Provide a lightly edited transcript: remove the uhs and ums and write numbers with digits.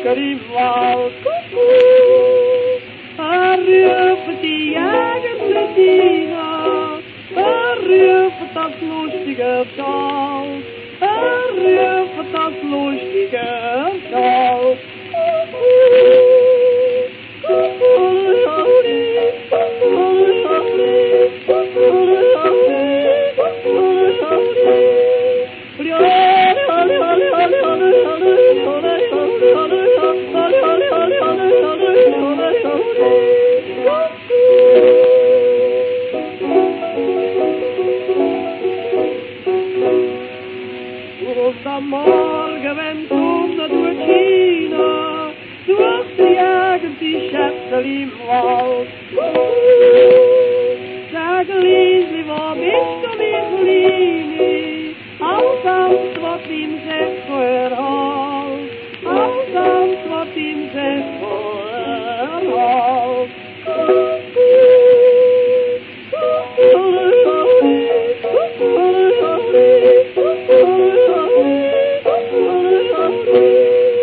lekker in wal. Ruft die jager Bettina, ruft das lustige Schal, ruft das lustige Schal. Morgen, wenn kommt durch China, durch die Jagen die Schätze im Wald. Sag, Liesli, wo bist du mich lieb?